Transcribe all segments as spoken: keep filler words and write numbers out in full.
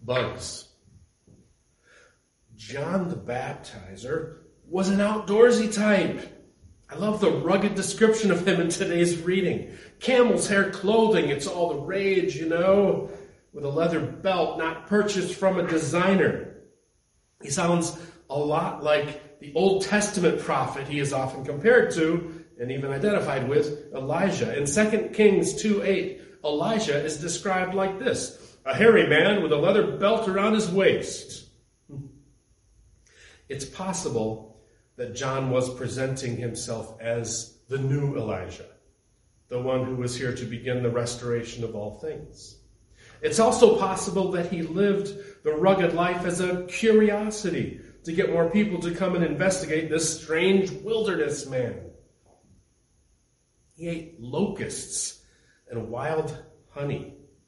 bugs. John the Baptizer was an outdoorsy type. I love the rugged description of him in today's reading. Camel's hair clothing, it's all the rage, you know, with a leather belt not purchased from a designer. He sounds a lot like the Old Testament prophet he is often compared to and even identified with, Elijah. In Second Kings two eight, Elijah is described like this: a hairy man with a leather belt around his waist. It's possible that John was presenting himself as the new Elijah, the one who was here to begin the restoration of all things. It's also possible that he lived the rugged life as a curiosity to get more people to come and investigate this strange wilderness man. He ate locusts and wild honey.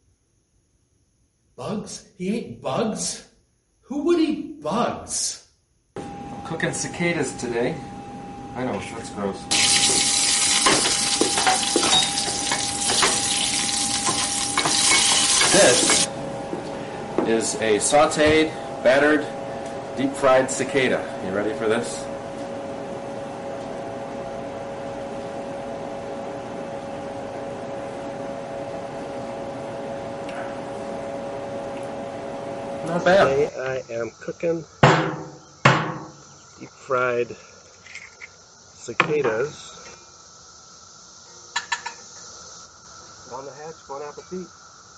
Bugs? He ate bugs? Who would eat bugs? Cooking cicadas today. I know, that's gross. This is a sautéed, battered, deep-fried cicada. You ready for this? Not bad. Today I am cooking deep-fried cicadas. On the hatch, bon appetit.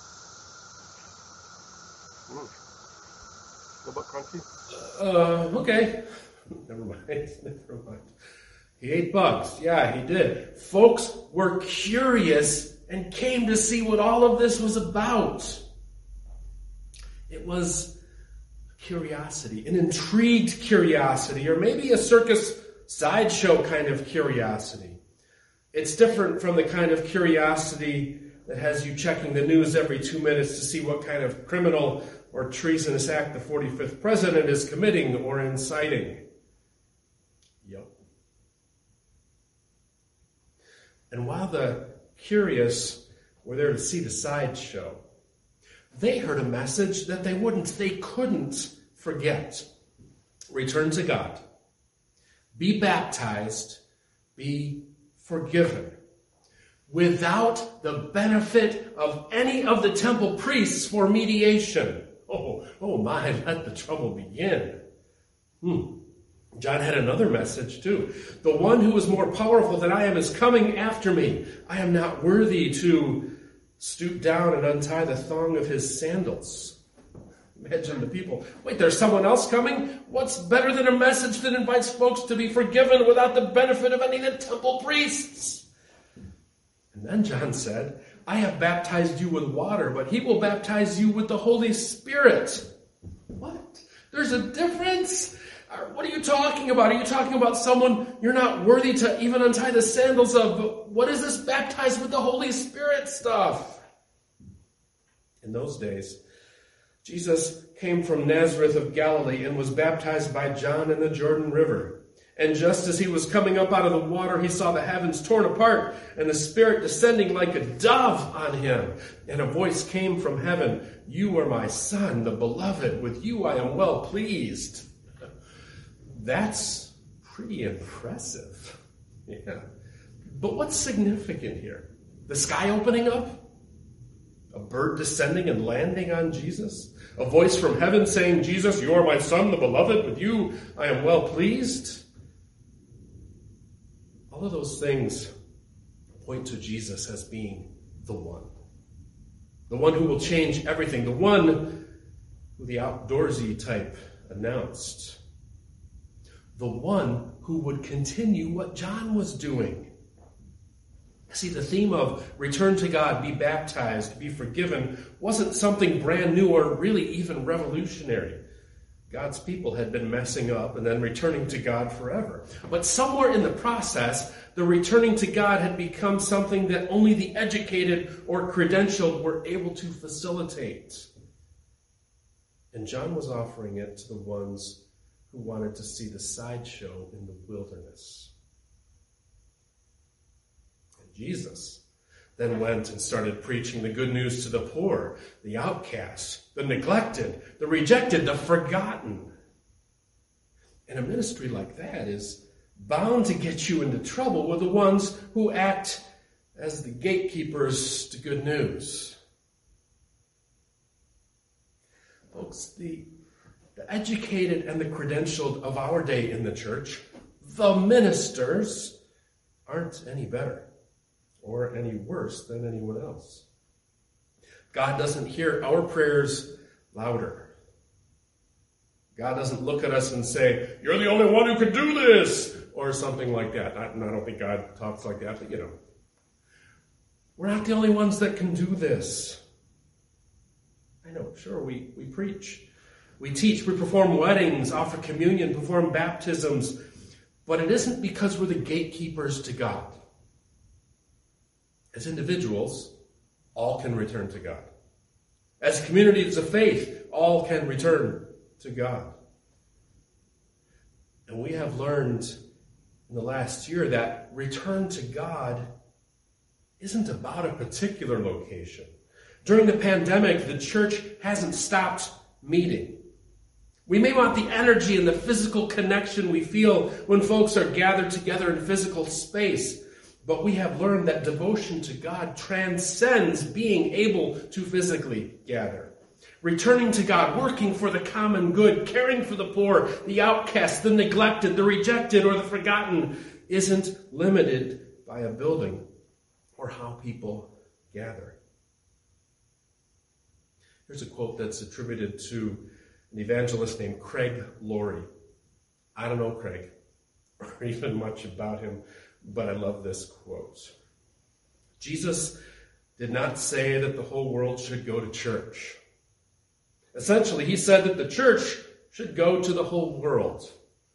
Mm. A little bit crunchy. Uh, okay. Never mind. Never mind. He ate bugs. Yeah, he did. Folks were curious and came to see what all of this was about. It was curiosity, an intrigued curiosity, or maybe a circus sideshow kind of curiosity. It's different from the kind of curiosity that has you checking the news every two minutes to see what kind of criminal or treasonous act the forty-fifth president is committing or inciting. Yep. And while the curious were there to see the sideshow, they heard a message that they wouldn't, they couldn't forget. Return to God. Be baptized. Be forgiven. Without the benefit of any of the temple priests for mediation. Oh, oh my, let the trouble begin. Hmm. John had another message too. The one who is more powerful than I am is coming after me. I am not worthy to stoop down and untie the thong of his sandals. Imagine the people. Wait, there's someone else coming? What's better than a message that invites folks to be forgiven without the benefit of any of the temple priests? And then John said, I have baptized you with water, but he will baptize you with the Holy Spirit. What? There's a difference? What are you talking about? Are you talking about someone you're not worthy to even untie the sandals of? But what is this baptized with the Holy Spirit stuff? In those days, Jesus came from Nazareth of Galilee and was baptized by John in the Jordan River. And just as he was coming up out of the water, he saw the heavens torn apart and the Spirit descending like a dove on him. And a voice came from heaven, you are my Son, the beloved. With you I am well pleased. That's pretty impressive. Yeah. But what's significant here? The sky opening up? A bird descending and landing on Jesus? A voice from heaven saying, Jesus, you are my Son, the beloved. With you I am well pleased. All of those things point to Jesus as being the one. The one who will change everything. The one who the outdoorsy type announced. The one who would continue what John was doing. See, the theme of return to God, be baptized, be forgiven, wasn't something brand new or really even revolutionary. God's people had been messing up and then returning to God forever. But somewhere in the process, the returning to God had become something that only the educated or credentialed were able to facilitate. And John was offering it to the ones who wanted to see the sideshow in the wilderness. And Jesus, then went and started preaching the good news to the poor, the outcast, the neglected, the rejected, the forgotten. And a ministry like that is bound to get you into trouble with the ones who act as the gatekeepers to good news. Folks, the, the educated and the credentialed of our day in the church, the ministers, aren't any better or any worse than anyone else. God doesn't hear our prayers louder. God doesn't look at us and say, "You're the only one who can do this," or something like that. I, I don't think God talks like that, but you know. We're not the only ones that can do this. I know, sure, we, we preach. We teach, we perform weddings, offer communion, perform baptisms, but it isn't because we're the gatekeepers to God. As individuals, all can return to God. As communities of faith, all can return to God. And we have learned in the last year that return to God isn't about a particular location. During the pandemic, the church hasn't stopped meeting. We may want the energy and the physical connection we feel when folks are gathered together in physical space, but we have learned that devotion to God transcends being able to physically gather. Returning to God, working for the common good, caring for the poor, the outcast, the neglected, the rejected, or the forgotten, isn't limited by a building or how people gather. Here's a quote that's attributed to an evangelist named Craig Laurie. I don't know Craig, or even much about him, but I love this quote. Jesus did not say that the whole world should go to church. Essentially, he said that the church should go to the whole world.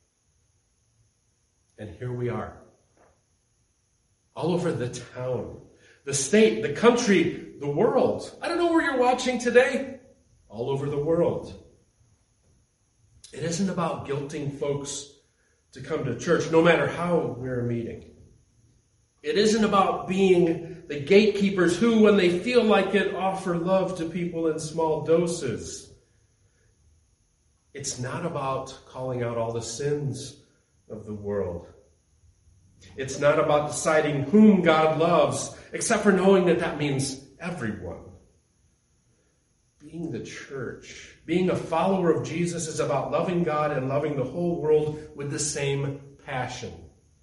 And here we are. All over the town, the state, the country, the world. I don't know where you're watching today. All over the world. It isn't about guilting folks to come to church, no matter how we're meeting. It isn't about being the gatekeepers who, when they feel like it, offer love to people in small doses. It's not about calling out all the sins of the world. It's not about deciding whom God loves, except for knowing that that means everyone. Being the church, being a follower of Jesus, is about loving God and loving the whole world with the same passion.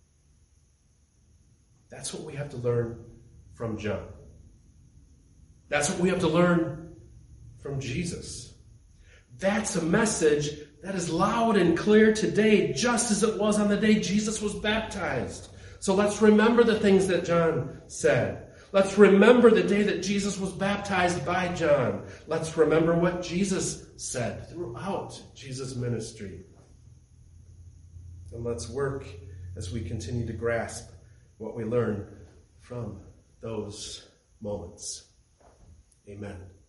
That's what we have to learn from John. That's what we have to learn from Jesus. That's a message that is loud and clear today, just as it was on the day Jesus was baptized. So let's remember the things that John said. Let's remember the day that Jesus was baptized by John. Let's remember what Jesus said throughout Jesus' ministry. And let's work as we continue to grasp what we learn from those moments. Amen.